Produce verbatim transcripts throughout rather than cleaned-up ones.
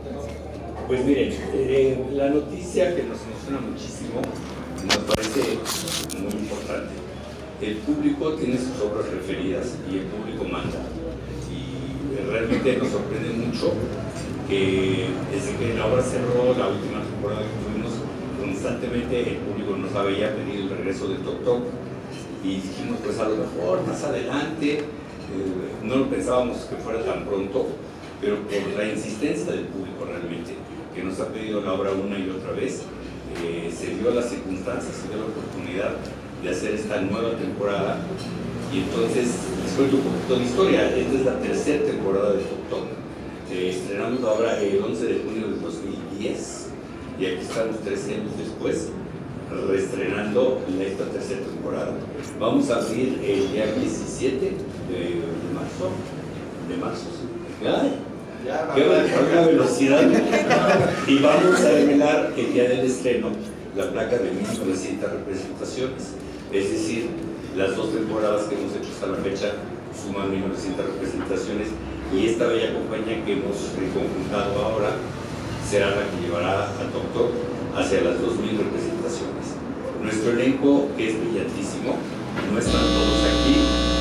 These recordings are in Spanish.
Pues miren, eh, la noticia que nos emociona muchísimo nos parece muy importante. El público tiene sus obras referidas y el público manda. Y realmente nos sorprende mucho que desde que la obra cerró, la última temporada que tuvimos, constantemente el público nos había pedido el regreso de Toc Toc y dijimos, pues a lo mejor más adelante, eh, no lo pensábamos que fuera tan pronto, pero por la insistencia del público realmente, que nos ha pedido la obra una y otra vez, eh, se dio las circunstancias, se dio la oportunidad de hacer esta nueva temporada. Y entonces les cuento un poquito de historia. Esta es la tercera temporada de Toc Toc. Eh, estrenamos la obra el once de junio de dos mil diez y aquí estamos trece años después reestrenando esta tercera temporada. Vamos a abrir el día diecisiete de marzo. De marzo, sí. ¡Ay! ¡Qué buena velocidad! Y vamos a revelar el día del estreno la placa de mil novecientas representaciones. Es decir, las dos temporadas que hemos hecho hasta la fecha suman mil novecientas representaciones y esta bella compañía que hemos conjuntado ahora será la que llevará a Toc Toc hacia las dos mil representaciones. Nuestro elenco es brillantísimo, no están todos aquí,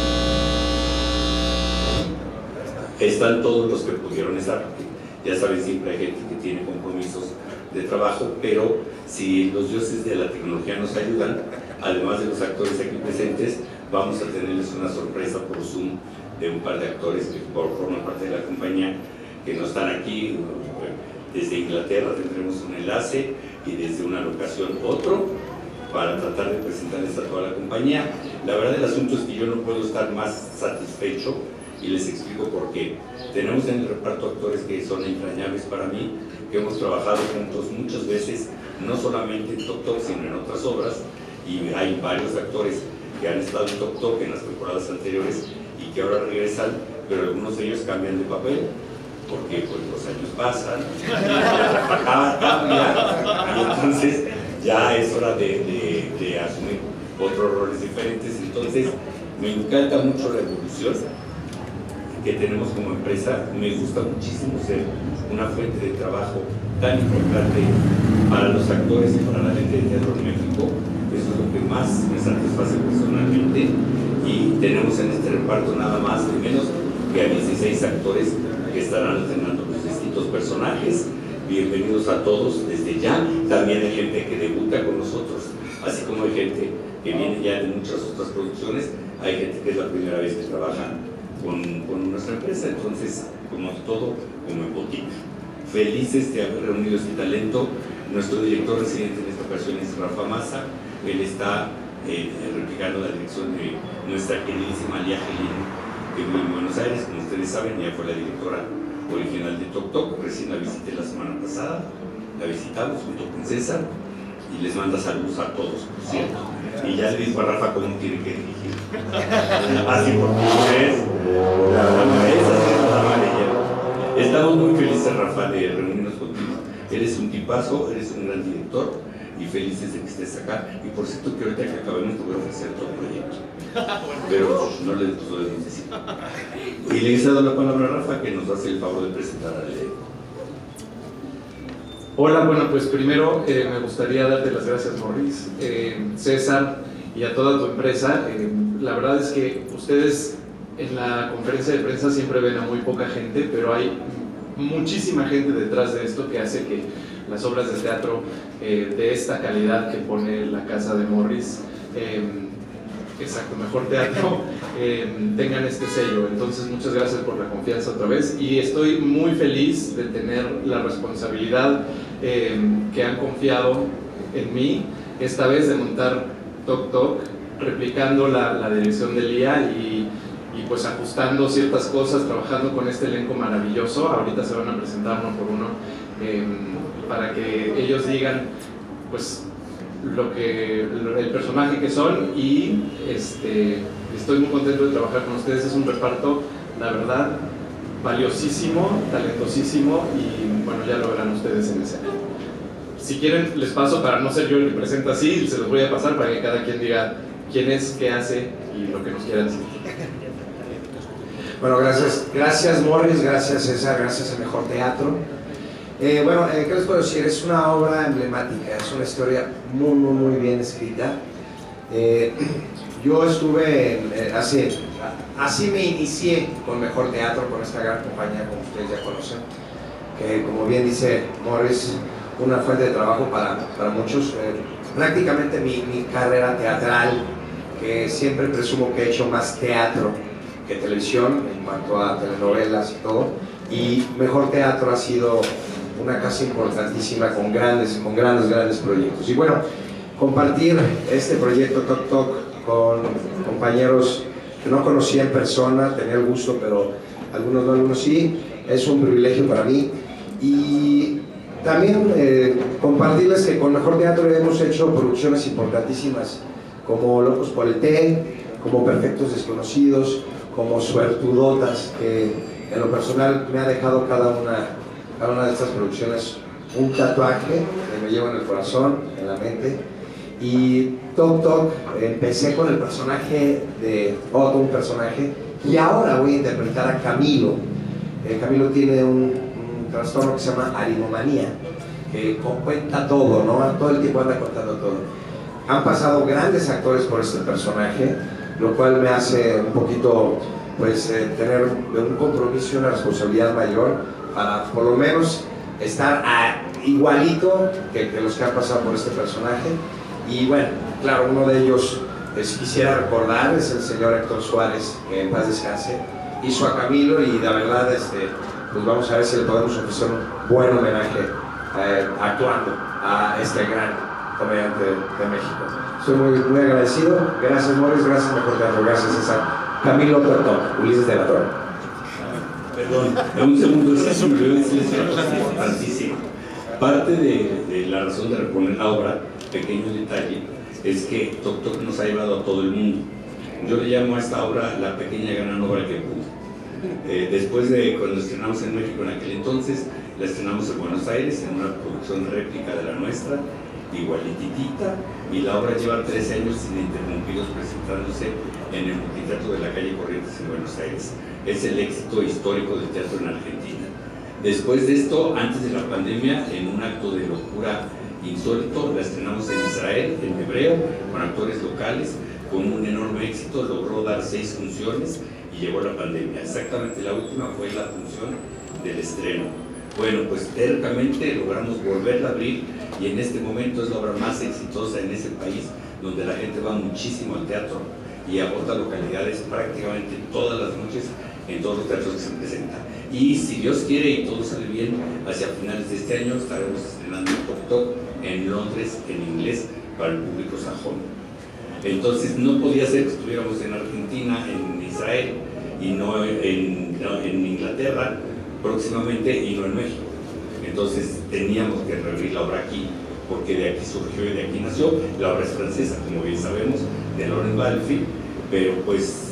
están todos los que pudieron estar, porque ya saben, siempre hay gente que tiene compromisos de trabajo, pero si los dioses de la tecnología nos ayudan, además de los actores aquí presentes, vamos a tenerles una sorpresa por Zoom de un par de actores que forman parte de la compañía que no están aquí. Desde Inglaterra tendremos un enlace y desde una locación otro para tratar de presentarles a toda la compañía. La verdad del asunto es que yo no puedo estar más satisfecho y les explico por qué. Tenemos en el reparto actores que son entrañables para mí, que hemos trabajado juntos muchas veces, no solamente en Toc Toc, sino en otras obras, y hay varios actores que han estado en Toc Toc en las temporadas anteriores y que ahora regresan, pero algunos de ellos cambian de papel, porque pues, los años pasan, la cambia, y entonces ya es hora de, de, de asumir otros roles diferentes. Entonces, me encanta mucho la evolución que tenemos como empresa. Me gusta muchísimo ser una fuente de trabajo tan importante para los actores y para la gente de teatro en México. Eso es lo que más me satisface personalmente. Y tenemos en este reparto nada más ni menos que a dieciséis actores que estarán alternando los distintos personajes. Bienvenidos a todos desde ya. También hay gente que debuta con nosotros, así como hay gente que viene ya de muchas otras producciones. Hay gente que es la primera vez que trabaja con, con nuestra empresa. Entonces, como todo, como en botica. Felices de haber reunido este talento. Nuestro director residente en esta ocasión es Rafa Massa. Él está eh, replicando la dirección de nuestra queridísima Lía Gelín, que vive en Buenos Aires. Como ustedes saben, ella fue la directora original de Toc Toc. Recién la visité la semana pasada, la visitamos junto con César y les manda saludos a todos, por cierto. Y ya le dijo a Rafa cómo tiene que dirigir. Así porque ustedes, la verdad, estamos muy felices, Rafa, de reunirnos contigo. Eres un tipazo, eres un gran director y felices de que estés acá. Y por cierto que ahorita que acabemos te voy a ofrecer todo el proyecto, pero no le podemos decir. Y le he dado la palabra a Rafa, que nos hace el favor de presentar al elenco. Hola, bueno, pues primero eh, me gustaría darte las gracias, Morris, eh, César y a toda tu empresa. Eh, la verdad es que ustedes en la conferencia de prensa siempre ven a muy poca gente, pero hay muchísima gente detrás de esto que hace que las obras de teatro eh, de esta calidad que pone la casa de Morris, eh, exacto, mejor teatro, eh, tengan este sello. Entonces, muchas gracias por la confianza otra vez y estoy muy feliz de tener la responsabilidad eh, que han confiado en mí, esta vez de montar Toc Toc, replicando la, la dirección de Lía y, y pues ajustando ciertas cosas, trabajando con este elenco maravilloso. Ahorita se van a presentar uno por uno eh, para que ellos digan pues lo que el personaje que son, y este, estoy muy contento de trabajar con ustedes. Es un reparto, la verdad, valiosísimo, talentosísimo, y bueno, ya lo verán ustedes en escena. Si quieren les paso, para no ser yo el que presenta así, se los voy a pasar para que cada quien diga quién es, qué hace y lo que nos quiera decir. Bueno, gracias, gracias Morris, gracias César, gracias a Mejor Teatro. Eh, bueno, eh, ¿qué les puedo decir? Es una obra emblemática, es una historia muy, muy, muy bien escrita. Eh, yo estuve, en, eh, hace, así me inicié con Mejor Teatro, con esta gran compañía, como ustedes ya conocen, que como bien dice Morris, una fuente de trabajo para, para muchos. Eh, prácticamente mi, mi carrera teatral, que siempre presumo que he hecho más teatro que televisión en cuanto a telenovelas y todo, y Mejor Teatro ha sido una casa importantísima con grandes, con grandes, grandes proyectos. Y bueno, compartir este proyecto Toc Toc con compañeros que no conocía en persona, tenía el gusto, pero algunos no, algunos sí, es un privilegio para mí. Y también eh, compartirles que con Mejor Teatro hemos hecho producciones importantísimas como Locos por el Té, como Perfectos Desconocidos, como Suertudotas, que en lo personal me ha dejado cada una, cada una de estas producciones un tatuaje que me llevo en el corazón, en la mente. Y Toc Toc, empecé con el personaje de Otto, un personaje, y ahora voy a interpretar a Camilo. Eh, Camilo tiene un, un trastorno que se llama arinomanía, que cuenta todo, ¿no? Todo el tiempo anda contando todo. Han pasado grandes actores por este personaje, lo cual me hace un poquito, pues, eh, tener un compromiso y una responsabilidad mayor para, por lo menos, estar a, igualito que, que los que han pasado por este personaje. Y bueno, claro, uno de ellos, pues, quisiera recordar, es el señor Héctor Suárez, que en paz descanse, hizo a Camilo, y la verdad, este, pues vamos a ver si le podemos ofrecer un buen homenaje eh, actuando a este gran comediante de México. Estoy muy, muy agradecido. Gracias, Morris. Gracias, Mejor Teatro. Gracias, César. Camilo Toc Toc, Ulises de la Torre. Perdón, un segundo, es que me decirles una cosa importantísima. Parte de, de la razón de reponer la obra, pequeño detalle, es que Toc Toc nos ha llevado a todo el mundo. Yo le llamo a esta obra la pequeña gran obra que pudo. Eh, después de cuando estrenamos en México en aquel entonces, la estrenamos en Buenos Aires en una producción réplica de la nuestra, igualititita, y la obra lleva trece años ininterrumpidos presentándose en el Multiteatro de la calle Corrientes en Buenos Aires. Es el éxito histórico del teatro en Argentina. Después de esto, antes de la pandemia, en un acto de locura insólito, la estrenamos en Israel, en hebreo, con actores locales, con un enorme éxito. Logró dar seis funciones y llegó la pandemia. Exactamente la última fue la función del estreno. Bueno, pues tercamente logramos volverla a abrir, y en este momento es la obra más exitosa en ese país, donde la gente va muchísimo al teatro y agota localidades prácticamente todas las noches en todos los teatros que se presentan. Y si Dios quiere y todo sale bien, hacia finales de este año estaremos estrenando Toc Toc en Londres, en inglés, para el público sajón. Entonces no podía ser que estuviéramos en Argentina, en Israel, y no en, no, en Inglaterra próximamente, y no en México. Entonces teníamos que reabrir la obra aquí, porque de aquí surgió y de aquí nació. La obra es francesa, como bien sabemos, de Laurent Balfi, pero pues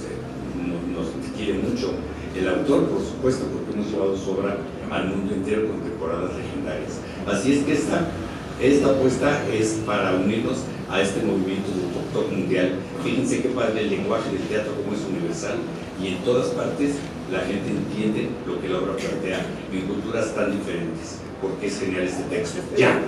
nos, nos quiere mucho el autor, por supuesto, porque hemos llevado su obra al mundo entero con temporadas legendarias. Así es que esta, esta apuesta es para unirnos a este movimiento de Toc Toc mundial. Fíjense qué padre el lenguaje del teatro, como es universal, y en todas partes la gente entiende lo que la obra plantea en culturas tan diferentes, porque es genial este texto. ¡Ya!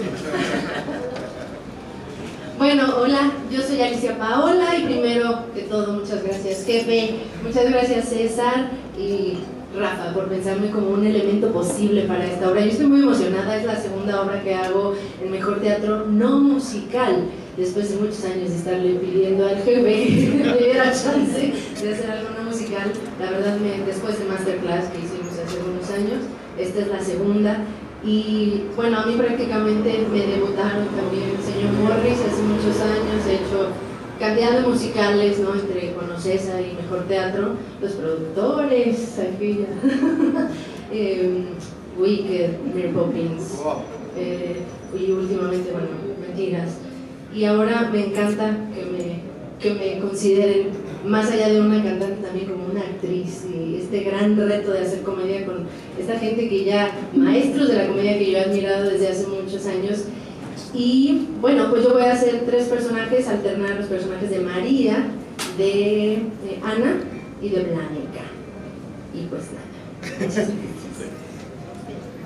Bueno, hola, yo soy Alicia Paola, y primero que todo, muchas gracias, jefe, muchas gracias, César y Rafa, por pensarme como un elemento posible para esta obra. Yo estoy muy emocionada, es la segunda obra que hago en Mejor Teatro no musical, después de muchos años de estarle pidiendo al jefe que me diera chance de hacer algo no musical. La verdad, me, después de Masterclass que hicimos hace unos años, esta es la segunda. Y bueno, a mí prácticamente me debutaron también el señor Morris hace muchos años. He hecho cantidad de musicales, ¿no?, entre Conocesa y Mejor Teatro, los productores, aquella, eh, Wicked, Mary Poppins, eh, y últimamente, bueno, Mentiras. Y ahora me encanta que me, que me consideren, más allá de una cantante, también como una actriz, y este gran reto de hacer comedia con esta gente que ya, maestros de la comedia que yo he admirado desde hace muchos años. Y bueno, pues yo voy a hacer tres personajes, alternar los personajes de María, de, de Ana y de Blanca. Y pues nada, muchas gracias.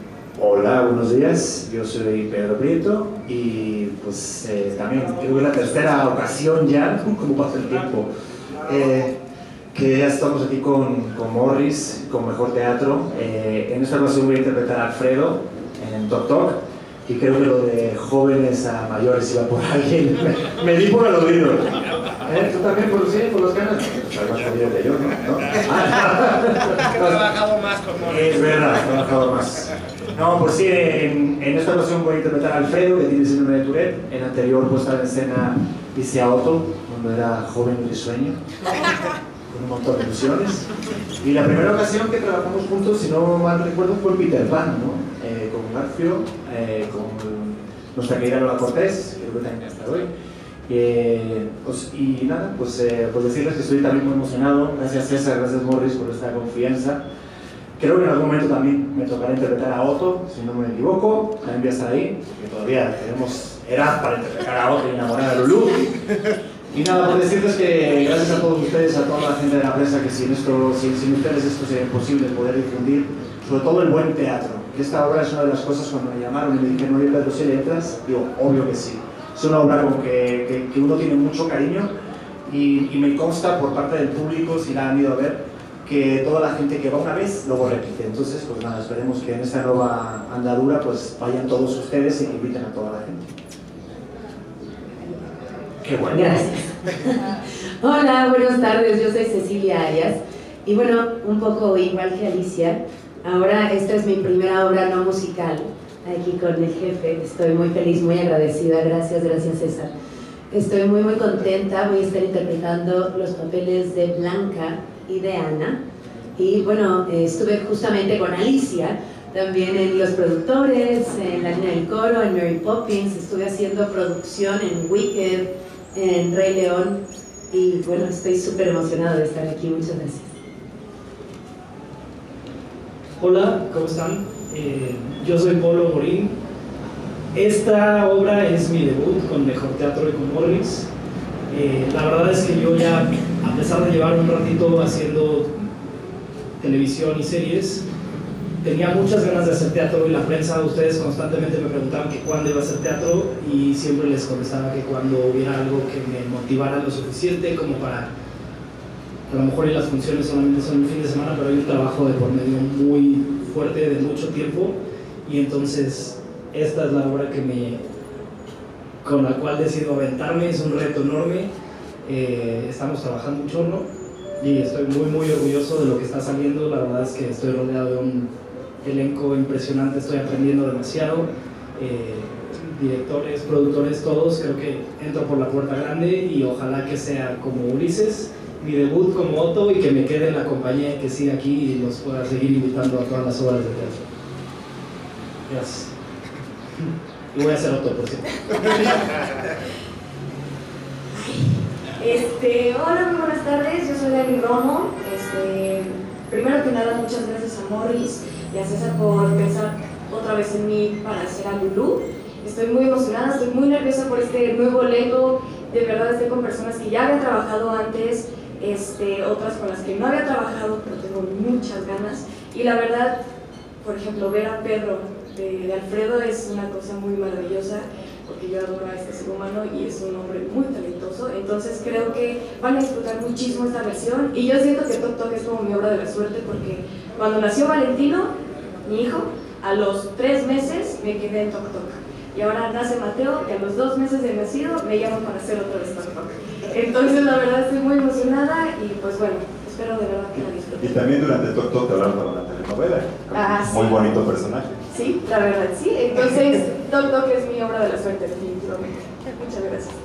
Hola, buenos días, yo soy Pedro Prieto y pues eh, también creo que es la tercera ocasión ya, como pasa el tiempo, eh, que ya estamos aquí con, con Morris, con Mejor Teatro. Eh, en esta ocasión voy a interpretar a Alfredo en Toc Toc y creo que lo de jóvenes a mayores iba por alguien, me, me di por el oído. ¿Eh? ¿Tú también por, sí, por los ganas? Estás más jodido que yo, ¿no? ¿No? He trabajado más con Morris. Es verdad, he trabajado más. No, pues sí, en, en esta ocasión voy a interpretar a Alfredo, que tiene síndrome de Tourette. En anterior puesta en escena hice a Otto, cuando era joven y risueño, con un montón de ilusiones. Y la primera ocasión que trabajamos juntos, si no mal recuerdo, fue en Peter Pan, ¿no? Eh, con Garfio, eh, con nuestra querida Lola Cortés, que creo que también está hoy. Eh, pues, y nada, pues, eh, pues decirles que estoy también muy emocionado. Gracias César, gracias Morris por esta confianza. Creo que en algún momento también me tocará interpretar a Otto, si no me equivoco. También voy a estar ahí, que todavía tenemos edad para interpretar a Otto y enamorar a Lulú. Y nada, por decirles que gracias a todos ustedes, a toda la gente de la prensa, que sin, esto, sin, sin ustedes esto sería imposible poder difundir, sobre todo el buen teatro. Que esta obra es una de las cosas cuando me llamaron y me dijeron, oye Pedro, ¿si le entras? Digo, obvio que sí. Es una obra como que, que, que uno tiene mucho cariño y, y me consta por parte del público, si la han ido a ver, que toda la gente que va una vez luego repite. Entonces, pues nada, esperemos que en esta nueva andadura pues vayan todos ustedes y que inviten a toda la gente. Qué bueno. Gracias. Hola, buenas tardes, yo soy Cecilia Arias y bueno, un poco igual que Alicia, ahora esta es mi primera obra no musical aquí con el jefe. Estoy muy feliz, muy agradecida, gracias, gracias César. Estoy muy muy contenta, voy a estar interpretando los papeles de Blanca y de Ana. Y bueno, eh, estuve justamente con Alicia, también en Los Productores, en La Niña del Coro, en Mary Poppins, estuve haciendo producción en Wicked, en Rey León, y bueno, estoy súper emocionada de estar aquí, muchas gracias. Hola, ¿cómo están? Eh, yo soy Polo Morín. Esta obra es mi debut con Mejor Teatro y con Morris. Eh, la verdad es que yo ya, a pesar de llevar un ratito haciendo televisión y series, tenía muchas ganas de hacer teatro y la prensa, ustedes constantemente me preguntaban que cuándo iba a hacer teatro y siempre les contestaba que cuando hubiera algo que me motivara lo suficiente como para, a lo mejor en las funciones solamente son un fin de semana, pero hay un trabajo de por medio muy fuerte de mucho tiempo y entonces esta es la obra que me, con la cual decido aventarme, es un reto enorme. Eh, estamos trabajando un chorro y estoy muy muy orgulloso de lo que está saliendo. La verdad es que estoy rodeado de un elenco impresionante, estoy aprendiendo demasiado. Eh, directores, productores, todos, creo que entro por la puerta grande y ojalá que sea como Ulises, mi debut como Otto, y que me quede en la compañía, que siga aquí y los pueda seguir invitando a todas las obras de teatro. Gracias. Y voy a hacer Otto, por cierto. Este, hola, muy buenas tardes, yo soy Dani Romo. Este, primero que nada, muchas gracias a Morris y a César por pensar otra vez en mí para hacer a Lulú. Estoy muy emocionada, estoy muy nerviosa por este nuevo elenco. De verdad estoy con personas que ya había trabajado antes, este, otras con las que no había trabajado, pero tengo muchas ganas. Y la verdad, por ejemplo, ver a Pedro de, de Alfredo es una cosa muy maravillosa, porque yo adoro a este ser humano y es un hombre muy talentoso. Entonces creo que van a disfrutar muchísimo esta versión y yo siento que Toc Toc es como mi obra de la suerte, porque cuando nació Valentino, mi hijo, a los tres meses me quedé en Toc Toc y ahora nace Mateo y a los dos meses de nacido me llaman para hacer otra vez Toc Toc. Entonces la verdad estoy muy emocionada y pues bueno, espero de verdad que la disfruten. Y también durante Toc Toc te hablaron para una telenovela. Ah, sí. Muy bonito personaje. Sí, la verdad sí. Entonces Toc Toc es mi obra de la suerte, definitivamente. Muchas gracias.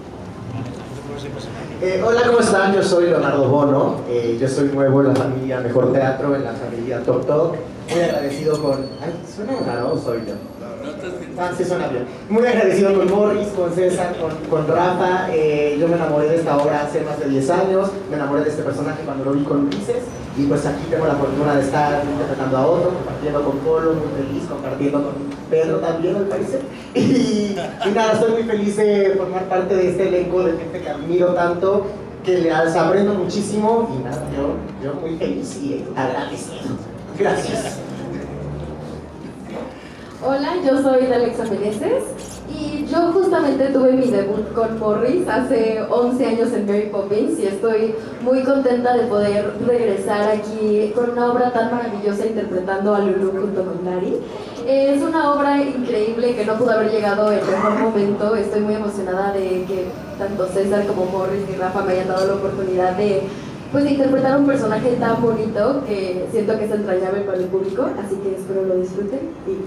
Eh, hola, ¿cómo están? Yo soy Leonardo Bono. Eh, yo soy nuevo en la familia Mejor Teatro, en la familia Toc Toc. Muy agradecido con... Ay, ¿suena raro o soy yo? Ah, sí, suena bien. Muy agradecido con Morris, con César, con, con Rafa. Eh, yo me enamoré de esta obra hace más de diez años. Me enamoré de este personaje cuando lo vi con Ulises. Y pues aquí tengo la fortuna de estar interpretando a otro, compartiendo con Polo, muy feliz, compartiendo con Pedro también, al parecer. Y, y nada, estoy muy feliz de formar parte de este elenco de gente que admiro tanto, que les aprendo muchísimo. Y nada, yo, yo muy feliz y agradecido. Gracias. Hola, yo soy Alexa Meneses y yo justamente tuve mi debut con Morris hace once años en Mary Poppins y estoy muy contenta de poder regresar aquí con una obra tan maravillosa interpretando a Lulu junto con Dari. Es una obra increíble que no pudo haber llegado en mejor momento. Estoy muy emocionada de que tanto César como Morris y Rafa me hayan dado la oportunidad de pues de interpretar un personaje tan bonito que siento que es entrañable para el público, así que espero lo disfruten y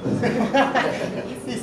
sí.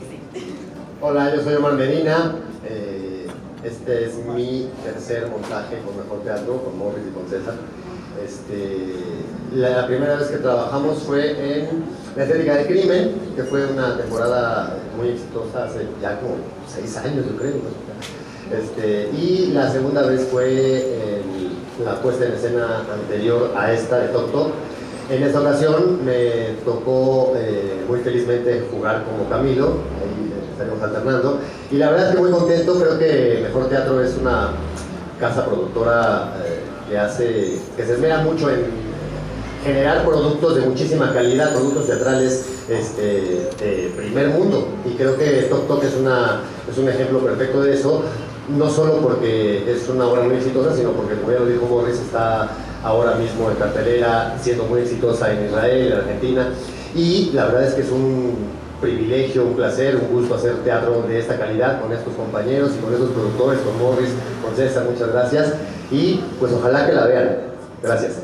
Hola, yo soy Omar Medina, eh, este es mi tercer montaje con Mejor Teatro, con Morris y con César. Este, la, la primera vez que trabajamos fue en La Estética del Crimen, que fue una temporada muy exitosa hace ya como seis años, yo creo. Este, y la segunda vez fue en la puesta en escena anterior a esta de Toc Toc. En esta ocasión me tocó eh, muy felizmente jugar como Camilo, ahí estaremos alternando, y la verdad es que muy contento. Creo que Mejor Teatro es una casa productora eh, que hace, que se esmera mucho en generar productos de muchísima calidad, productos teatrales este, de primer mundo, y creo que Toc Toc es, una, es un ejemplo perfecto de eso. No solo porque es una obra muy exitosa, sino porque, como ya lo dijo Morris, está ahora mismo en cartelera, siendo muy exitosa en Israel, en Argentina, y la verdad es que es un privilegio, un placer, un gusto hacer teatro de esta calidad con estos compañeros y con estos productores, con Morris, con César, muchas gracias, y pues ojalá que la vean. Gracias.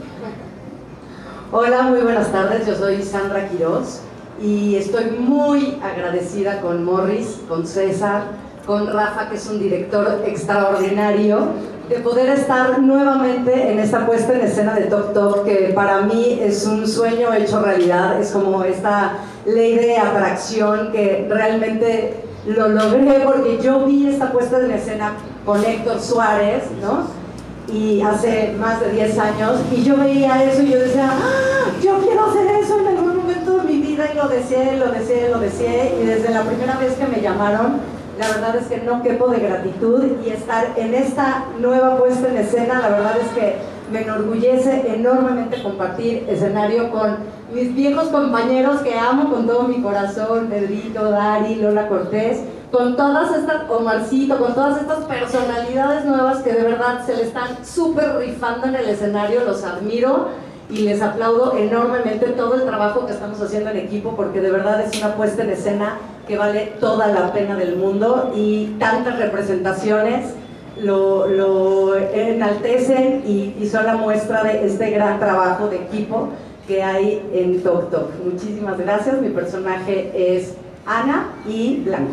Hola, muy buenas tardes, yo soy Sandra Quiroz y estoy muy agradecida con Morris, con César, con Rafa, que es un director extraordinario, de poder estar nuevamente en esta puesta en escena de Toc Toc, que para mí es un sueño hecho realidad. Es como esta ley de atracción que realmente lo logré porque yo vi esta puesta en escena con Héctor Suárez, ¿no? Y hace más de diez años, y yo veía eso y yo decía, ¡ah! Yo quiero hacer eso en algún momento de mi vida, y lo deseé, lo deseé, lo deseé, y desde la primera vez que me llamaron, la verdad es que no quepo de gratitud, y estar en esta nueva puesta en escena, la verdad es que me enorgullece enormemente compartir escenario con mis viejos compañeros que amo con todo mi corazón, Pedrito, Dari, Lola Cortés, con todas estas, Omarcito, con todas estas personalidades nuevas que de verdad se le están súper rifando en el escenario. Los admiro y les aplaudo enormemente todo el trabajo que estamos haciendo en equipo, porque de verdad es una puesta en escena que vale toda la pena del mundo, y tantas representaciones lo, lo enaltecen y, y son la muestra de este gran trabajo de equipo que hay en Toc Toc. Muchísimas gracias. Mi personaje es Ana y Blanca.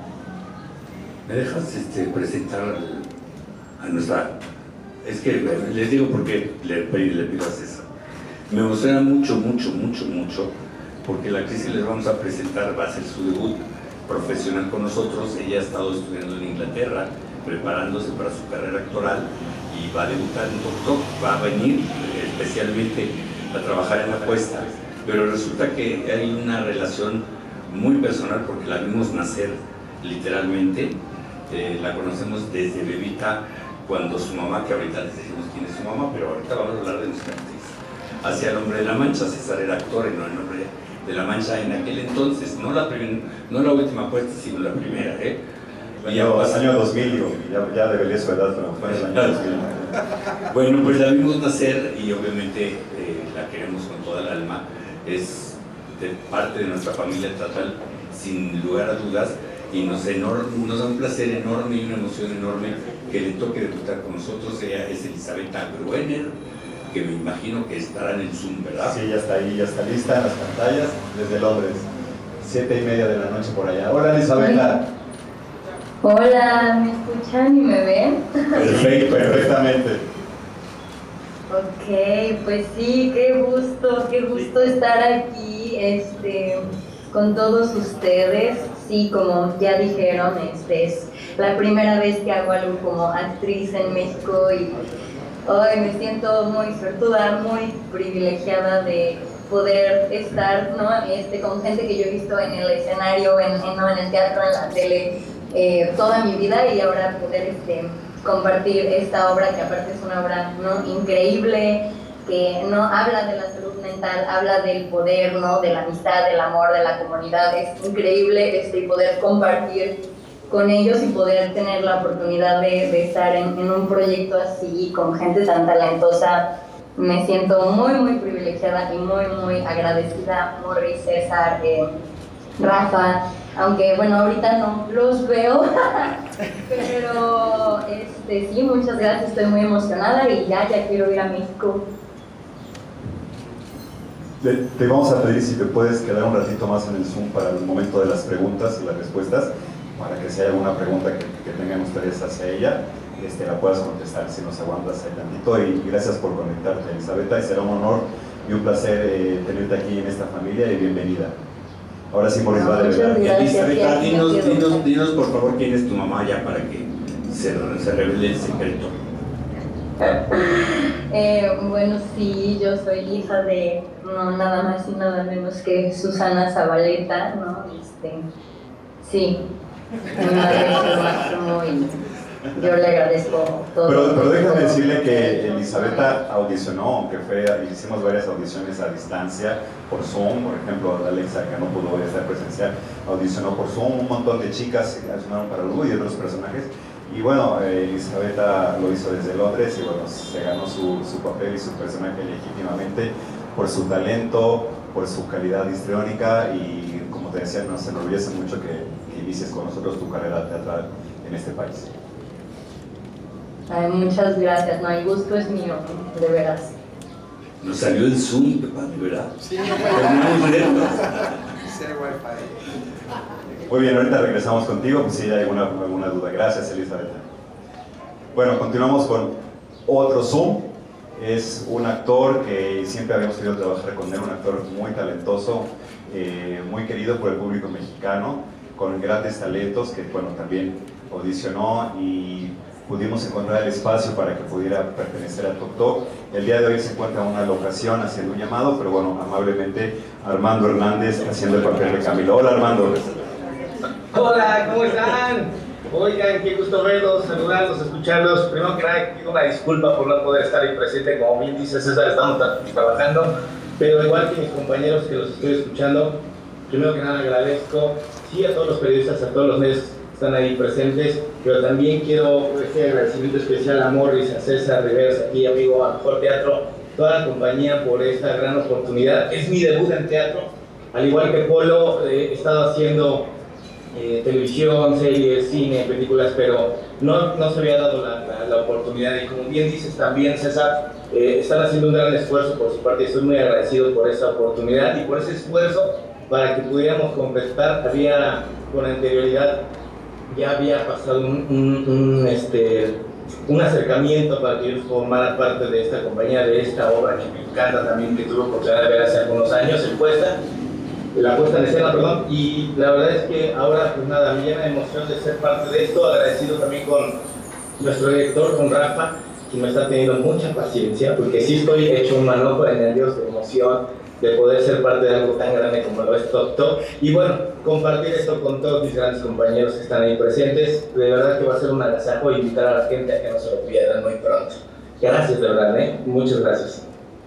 ¿Me dejas este, presentar a nuestra...? Es que les digo porque le, le pido a César. Me emociona mucho, mucho, mucho, mucho, porque la actriz que les vamos a presentar va a hacer su debut profesional con nosotros. Ella ha estado estudiando en Inglaterra, preparándose para su carrera actoral, y va a debutar en Toc Toc. Va a venir especialmente a trabajar en la puesta, pero resulta que hay una relación muy personal porque la vimos nacer literalmente. Eh, la conocemos desde bebita, cuando su mamá, que ahorita les decimos quién es su mamá, pero ahorita vamos a hablar de nuestra actriz, hacía El Hombre de la Mancha. César era actor en El Hombre de la Mancha en aquel entonces, no la, primer, no la última puesta, sino la primera, ¿eh? Año, año dos mil, digo, ya, ya develé su edad, pero fue el año dos mil. Bueno, pues la vimos nacer y obviamente eh, la queremos con toda el alma. Es de parte de nuestra familia teatral, sin lugar a dudas, y nos, enorme, nos da un placer enorme y una emoción enorme que le toque debutar con nosotros. Ella es Elisabetta Gruener, que me imagino que estará en el Zoom, ¿verdad? Sí, ya está ahí, ya está lista en las pantallas desde Londres, siete y media de la noche por allá. Hola, Elisabetta. Hola, ¿me escuchan y me ven? Perfecto, perfectamente. Ok, pues sí, qué gusto, qué gusto estar aquí este, con todos ustedes. Sí, como ya dijeron, este es la primera vez que hago algo como actriz en México, y hoy me siento muy suertuda, muy privilegiada de poder estar, ¿no? este, con gente que yo he visto en el escenario, en, en, ¿no? en el teatro, en la tele, eh, toda mi vida, y ahora poder este, compartir esta obra, que aparte es una obra, ¿no? increíble, que no habla de la salud mental mental, habla del poder, ¿no? De la amistad, del amor, de la comunidad. Es increíble este, poder compartir con ellos y poder tener la oportunidad de, de estar en, en un proyecto así, con gente tan talentosa. Me siento muy, muy privilegiada y muy, muy agradecida. Morris, César, eh, Rafa, aunque bueno, ahorita no los veo, pero este, sí, muchas gracias, estoy muy emocionada y ya, ya quiero ir a México. Te, te vamos a pedir si te puedes quedar un ratito más en el Zoom para el momento de las preguntas y las respuestas, para que si hay alguna pregunta que, que tengan ustedes hacia ella, este, la puedas contestar si nos aguantas ahí tantito. Y gracias por conectarte, Elisabetta, y será un honor y un placer eh, tenerte aquí en esta familia y bienvenida. Ahora sí, Morris, no, vale, ¿verdad? Elisabetta, dinos, dinos, dinos por favor quién es tu mamá ya para que se, se revele el secreto. Eh, bueno, sí, yo soy hija de no, nada más y nada menos que Susana Zabaleta, ¿no? Este, sí, mi madre es lo máximo y yo le agradezco todo. Pero, pero déjame decirle que Elisabetta audicionó, aunque fue, hicimos varias audiciones a distancia por Zoom, por ejemplo, Alexa, que no pudo estar presencial, audicionó por Zoom, un montón de chicas audicionaron para Lu y otros personajes. Y bueno, eh, Elisabetta lo hizo desde Londres y bueno, se ganó su, su papel y su personaje legítimamente por su talento, por su calidad histriónica y como te decía, nos enorgullece mucho que, que inicies con nosotros tu carrera teatral en este país. Ay, muchas gracias, no, el gusto es mío, de veras. Nos salió el Zoom, Pepa, de verdad. Sí, muy bien, ahorita regresamos contigo, pues si hay alguna, alguna duda. Gracias, Elisabetta. Bueno, continuamos con otro Zoom. Es un actor que siempre habíamos querido trabajar con él, un actor muy talentoso, eh, muy querido por el público mexicano, con grandes talentos que, bueno, también audicionó y pudimos encontrar el espacio para que pudiera pertenecer a Tok Tok. El día de hoy se encuentra en una locación haciendo un llamado, pero bueno, amablemente Armando Hernández haciendo el papel de Camilo. Hola, Armando. Hola, ¿cómo están? Oigan, qué gusto verlos, saludarlos, escucharlos. Primero que nada, pido una disculpa por no poder estar ahí presente. Como bien dice César, estamos trabajando, pero igual que mis compañeros que los estoy escuchando, primero que nada agradezco, sí, a todos los periodistas, a todos los medios que están ahí presentes, pero también quiero este agradecimiento especial a Morris, a César Riveros, aquí amigo, a Mejor Teatro, toda la compañía por esta gran oportunidad. Es mi debut en teatro, al igual que Polo, eh, he estado haciendo Eh, televisión, series, cine, películas, pero no, no se había dado la, la, la oportunidad y como bien dices también, César, eh, están haciendo un gran esfuerzo por su parte y estoy muy agradecido por esa oportunidad y por ese esfuerzo para que pudiéramos completar. Había con anterioridad, ya había pasado un, un, un, este, un acercamiento para que yo formara parte de esta compañía, de esta obra que me encanta también, que tuve oportunidad de ver hace algunos años en puesta. La puesta en escena, perdón, y la verdad es que ahora, pues nada, me llena de emoción de ser parte de esto, agradecido también con nuestro director, con Rafa, que me está teniendo mucha paciencia, porque sí estoy hecho un manojo de nervios, de emoción, de poder ser parte de algo tan grande como lo es Tok Tok, y bueno, compartir esto con todos mis grandes compañeros que están ahí presentes, de verdad que va a ser un agasajo e invitar a la gente a que no se lo pierdan muy pronto. Gracias, de verdad, ¿eh? Muchas gracias.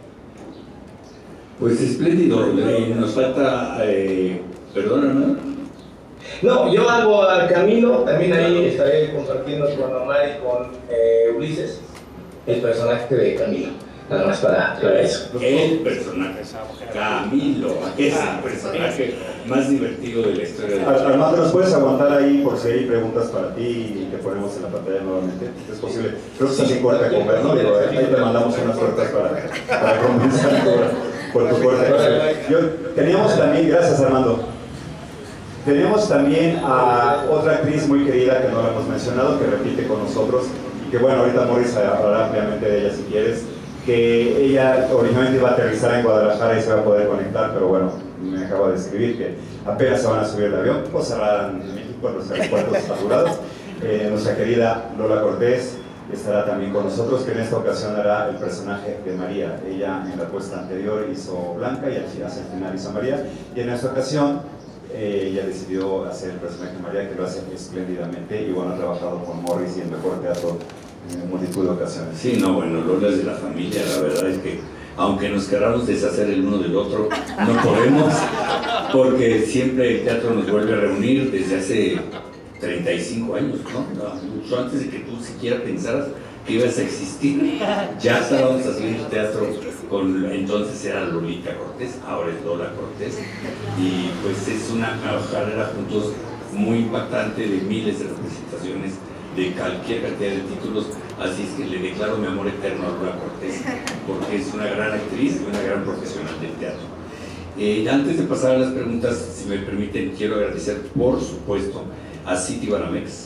Pues espléndido, eh, nos falta, eh, perdóname. No, yo hago a Camilo, también ahí estaré compartiendo con Omar y con eh, Ulises el personaje de Camilo, nada más para, para eso. El personaje, Camilo, es el personaje más divertido de la historia de la Ar Armando, ¿nos puedes aguantar ahí por si hay preguntas para ti y te ponemos en la pantalla nuevamente? ¿Es posible? Creo que estás en corta con ver, ¿no? Digo, ahí te mandamos unas tortas para, para compensar por, por tu corta. Yo, teníamos también, gracias Armando, teníamos también a otra actriz muy querida que no la hemos mencionado, que repite con nosotros, y que bueno, ahorita Morris hablará ampliamente de ella si quieres, que ella originalmente iba a aterrizar en Guadalajara y se va a poder conectar, pero bueno, me acaba de escribir que apenas se van a subir el avión, pues cerrarán en México los aeropuertos saturados. Eh, nuestra querida Lola Cortés estará también con nosotros, que en esta ocasión hará el personaje de María. Ella en la puesta anterior hizo Blanca y hacia el final hizo María, y en esta ocasión eh, ella decidió hacer el personaje de María, que lo hace espléndidamente, y bueno, ha trabajado con Morris y en Mejor Teatro en multitud de ocasiones. Sí, no, bueno, Lola es de la familia, la verdad es que aunque nos queramos deshacer el uno del otro, no podemos, porque siempre el teatro nos vuelve a reunir desde hace treinta y cinco años, ¿no? Mucho antes de que tú siquiera pensaras que ibas a existir, ya estábamos haciendo teatro con, entonces era Lolita Cortés, ahora es Lola Cortés, y pues es una carrera juntos muy impactante de miles de representaciones, de cualquier cantidad de títulos, así es que le declaro mi amor eterno a Lola Cortés, porque es una gran actriz y una gran profesional del teatro. Eh, antes de pasar a las preguntas, si me permiten, quiero agradecer, por supuesto, a Citibanamex.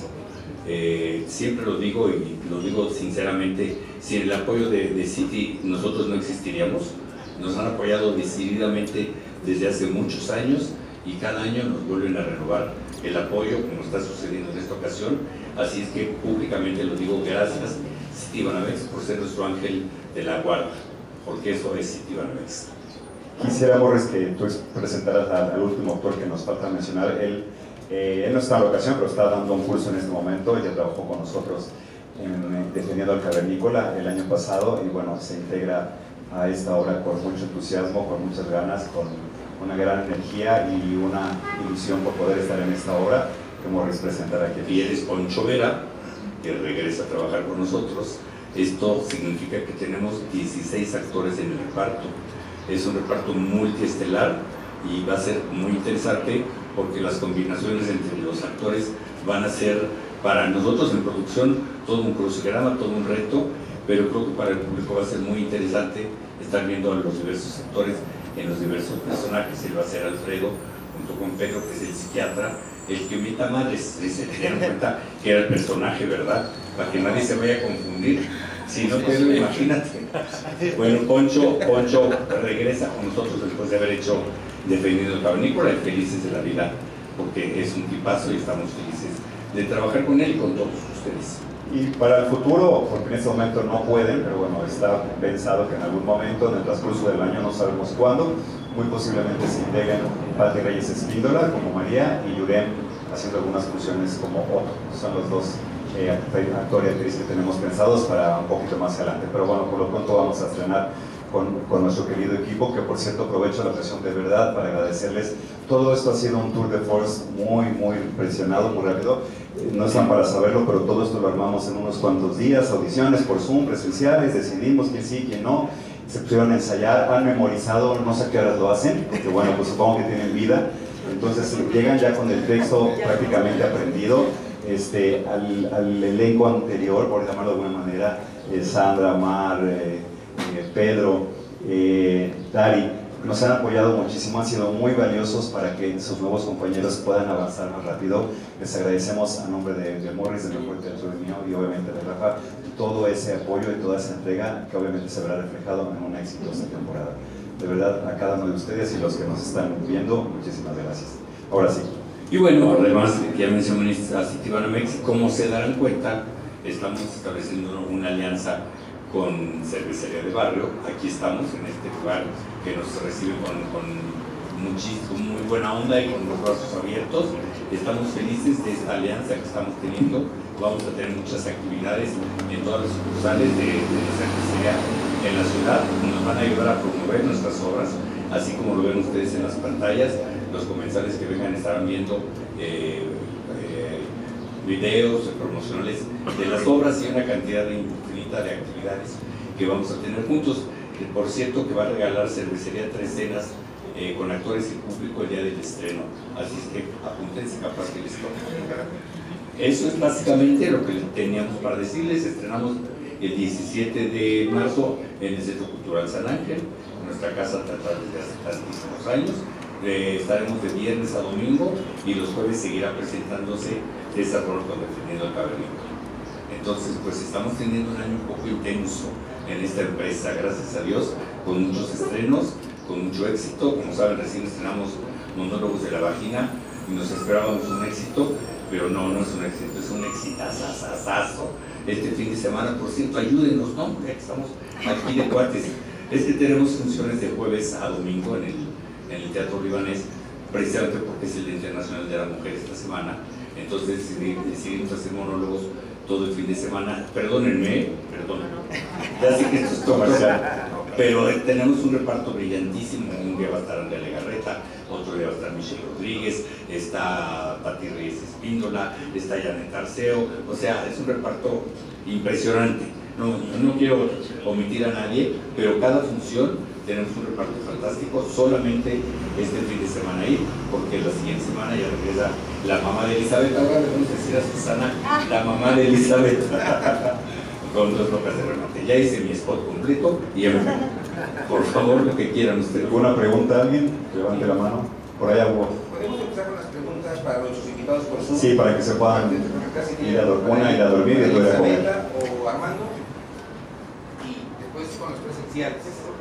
Eh, siempre lo digo y lo digo sinceramente, sin el apoyo de, de Citi nosotros no existiríamos. Nos han apoyado decididamente desde hace muchos años y cada año nos vuelven a renovar el apoyo, como está sucediendo en esta ocasión. Así es que públicamente lo digo, gracias Citibanamex por ser nuestro ángel de la guarda, porque eso es Citibanamex. Quisiera, Morris, que tú presentaras al, al último actor que nos falta mencionar. Él, eh, él no está en la ocasión, pero está dando un curso en este momento. Ya trabajó con nosotros en, en Defendiendo al Cavernícola el año pasado y bueno, se integra a esta obra con mucho entusiasmo, con muchas ganas, con una gran energía y una ilusión por poder estar en esta obra que Morris presentará aquí. Y él es Poncho Vera, que regresa a trabajar con nosotros. Esto significa que tenemos dieciséis actores en el reparto. Es un reparto multiestelar y va a ser muy interesante porque las combinaciones entre los actores van a ser para nosotros en producción todo un crucigrama, todo un reto, pero creo que para el público va a ser muy interesante estar viendo a los diversos actores en los diversos personajes. Él va a ser Alfredo, junto con Pedro, que es el psiquiatra, el que meta madres. Se dieron cuenta que era el personaje, ¿verdad? Para que nadie se vaya a confundir. Si no, pues imagínate. Bueno, Poncho, Poncho regresa con nosotros después de haber hecho Defendiendo el Cavernícola y felices de la vida, porque es un tipazo y estamos felices de trabajar con él y con todos ustedes. Y para el futuro, porque en este momento no pueden, pero bueno, está pensado que en algún momento, en el transcurso del año, no sabemos cuándo, muy posiblemente se integren Pati Reyes Espíndola como María y Yurem haciendo algunas funciones como Otto. Son los dos eh, actor y actriz que tenemos pensados para un poquito más adelante. Pero bueno, por lo pronto vamos a estrenar con, con nuestro querido equipo, que por cierto aprovecho la ocasión de verdad para agradecerles. Todo esto ha sido un tour de force muy, muy presionado, muy rápido. No están para saberlo, pero todo esto lo armamos en unos cuantos días, audiciones por Zoom, presenciales, decidimos quién sí, quién no, se pusieron a ensayar, han memorizado, no sé a qué horas lo hacen, porque bueno, pues supongo que tienen vida, entonces llegan ya con el texto prácticamente aprendido, este, al, al elenco anterior, por llamarlo de alguna manera, eh, Sandra, Mar, eh, eh, Pedro, eh, Dari, nos han apoyado muchísimo, han sido muy valiosos para que sus nuevos compañeros puedan avanzar más rápido. Les agradecemos a nombre de, de Morris, de Mejor Teatro de Mío y obviamente de Rafa, todo ese apoyo y toda esa entrega que obviamente se verá reflejado en una exitosa temporada. De verdad, a cada uno de ustedes y los que nos están viendo, muchísimas gracias. Ahora sí. Y bueno, además, ya mencioné a Citibanamex, como se darán cuenta, estamos estableciendo una alianza con Cervecería de Barrio. Aquí estamos en este lugar que nos recibe con, con muchísimo, muy buena onda y con los brazos abiertos. Estamos felices de esta alianza que estamos teniendo. Vamos a tener muchas actividades en todas las sucursales de, de la cervecería en la ciudad. Nos van a ayudar a promover nuestras obras, así como lo ven ustedes en las pantallas. Los comensales que vengan estarán viendo eh, eh, videos promocionales de las obras y una cantidad de infinita de actividades que vamos a tener juntos. Por cierto, que va a regalar Cervecería Tres Cenas eh, con actores y público el día del estreno, así es que apúntense, capaz que les toca. Eso es básicamente lo que teníamos para decirles. Estrenamos el diecisiete de marzo en el Centro Cultural San Ángel, nuestra casa teatral desde hace tantísimos años. Eh, estaremos de viernes a domingo y los jueves seguirá presentándose César Roberto Defendiendo el Cavernícola. Entonces, pues estamos teniendo un año un poco intenso en esta empresa, gracias a Dios, con muchos estrenos, con mucho éxito. Como saben, recién estrenamos Monólogos de la Vagina y nos esperábamos un éxito, pero no, no es un éxito, es un exitazazazazo. Este fin de semana, por cierto, ayúdenos, ¿no? Ya que estamos aquí de cuates. Es que tenemos funciones de jueves a domingo en el, en el Teatro Libanés, precisamente porque es el Día Internacional de la Mujer esta semana. Entonces decidimos hacer monólogos todo el fin de semana. Perdónenme, perdónenme. Ya sé que esto es comercial. pero eh, tenemos un reparto brillantísimo. Un día va a estar Andrea Legarreta, otro día va a estar Michelle Rodríguez, está Pati Reyes Espíndola, está Janet Arceo, o sea, es un reparto impresionante. No, no quiero omitir a nadie, pero cada función tenemos un reparto fantástico. Solamente este fin de semana ahí, porque la siguiente semana ya regresa la mamá de Elizabeth. Ahora le vamos a decir a Susana, la mamá de Elizabeth, con dos locas de remate. Ya hice mi spot completo y ya me voy. Por favor, lo que quieran ustedes. ¿Alguna pregunta a alguien? Levante la mano. Por allá hubo. ¿Podemos empezar con las preguntas para nuestros invitados por Zoom? Sí, para que se puedan ir a dormir, una ir a dormir y después a comer. O Armando, y después con los presenciales.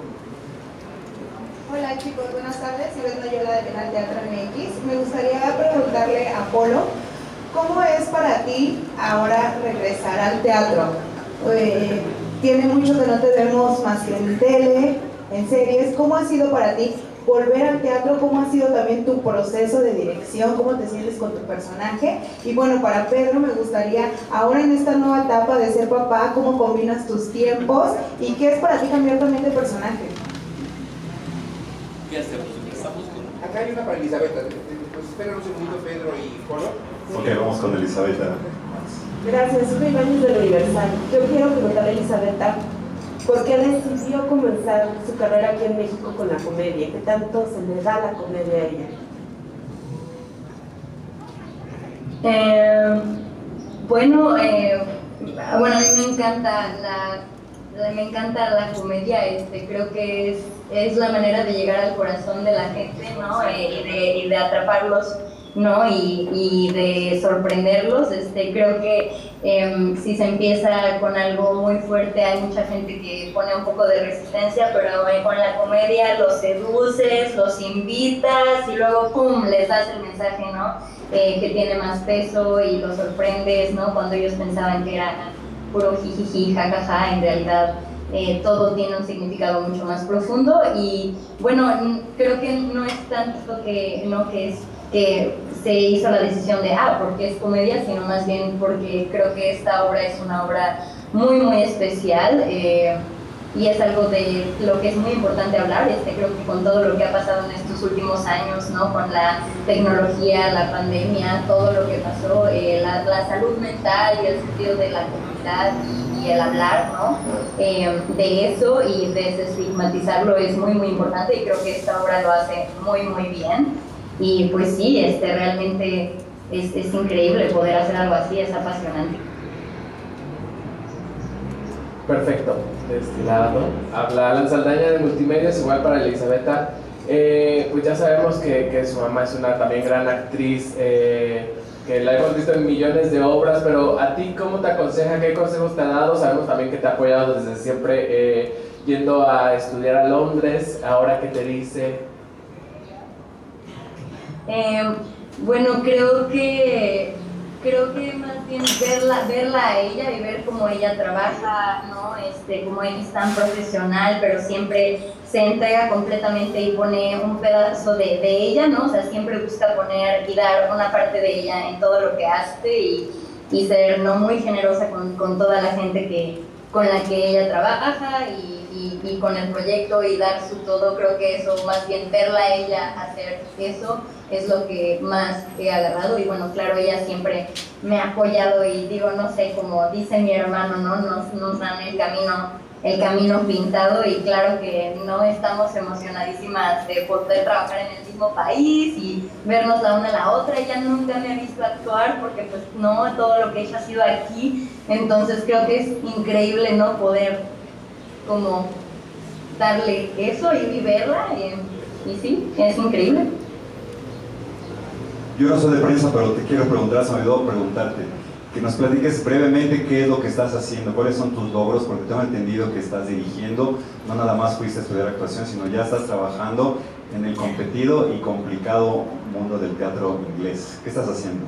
Hola chicos, buenas tardes. Soy Noyola de Penal Teatro M X. Me gustaría preguntarle a Polo, ¿cómo es para ti ahora regresar al teatro? Eh, tiene mucho que no te vemos más que en tele, en series. ¿Cómo ha sido para ti volver al teatro? ¿Cómo ha sido también tu proceso de dirección? ¿Cómo te sientes con tu personaje? Y bueno, para Pedro me gustaría, ahora en esta nueva etapa de ser papá, ¿cómo combinas tus tiempos? ¿Y qué es para ti cambiar también de personaje? ¿Qué hacemos? ¿Empezamos con...? Acá hay una para Elizabeth. Pues esperen un segundito, Pedro y Polo. Ok, vamos con Elizabeth. Gracias, soy Ibañez del Universal. Yo quiero preguntarle a Elizabeth por qué decidió comenzar su carrera aquí en México con la comedia. ¿Qué tanto se le da la comedia a ella? Eh, bueno, eh, bueno, a mí me encanta la... Me encanta la comedia, este, creo que es, es la manera de llegar al corazón de la gente, ¿no? Eh, y, de, y de atraparlos, ¿no? Y, y de sorprenderlos. Este, creo que eh, si se empieza con algo muy fuerte, hay mucha gente que pone un poco de resistencia, pero eh, con la comedia los seduces, los invitas y luego ¡pum!, les das el mensaje, ¿no? Eh, que tiene más peso y los sorprendes, ¿no? Cuando ellos pensaban que era puro jijiji, jajaja, en realidad eh, todo tiene un significado mucho más profundo. Y bueno, creo que no es tanto que, no, que, es, que se hizo la decisión de, ah, porque es comedia, sino más bien porque creo que esta obra es una obra muy, muy especial. Eh, y es algo de lo que es muy importante hablar. Este, creo que con todo lo que ha pasado en estos últimos años, ¿no? Con la tecnología, la pandemia, todo lo que pasó, eh, la, la salud mental y el sentido de la comunidad y, y el hablar, ¿no? Eh, de eso y desestigmatizarlo es muy, muy importante, y creo que esta obra lo hace muy, muy bien. Y pues sí, este, realmente es, es increíble poder hacer algo así, es apasionante. Perfecto, de este lado habla Alan Saldaña de Multimedios, igual para Elizabeth. Eh, pues ya sabemos que, que su mamá es una también gran actriz, eh, que la hemos visto en millones de obras, pero a ti, ¿cómo te aconseja? ¿Qué consejos te ha dado? Sabemos también que te ha apoyado desde siempre, eh, yendo a estudiar a Londres. Ahora, ¿qué te dice? Eh, bueno, creo que creo que más bien verla, verla a ella y ver cómo ella trabaja, ¿no? Este, cómo ella es tan profesional, pero siempre se entrega completamente y pone un pedazo de, de ella, ¿no? O sea, siempre busca poner y dar una parte de ella en todo lo que hace, y, y ser, ¿no?, muy generosa con, con toda la gente que, con la que ella trabaja, y, y, y con el proyecto, y dar su todo. Creo que eso, más bien verla a ella hacer eso, es lo que más he agarrado. Y bueno, claro, ella siempre me ha apoyado, y digo, no sé, como dice mi hermano, ¿no? Nos, nos dan el camino, el camino pintado, y claro que no estamos emocionadísimas de poder trabajar en el mismo país y vernos la una a la otra. Ella nunca me ha visto actuar porque pues no, todo lo que ella ha sido aquí, entonces creo que es increíble, ¿no?, poder como darle eso y verla, y, y sí, es increíble. Yo no soy de prensa, pero te quiero preguntar, se me olvidó preguntarte, que nos platiques brevemente qué es lo que estás haciendo, cuáles son tus logros, porque tengo entendido que estás dirigiendo, no nada más fuiste a estudiar actuación, sino ya estás trabajando en el competido y complicado mundo del teatro inglés. ¿Qué estás haciendo?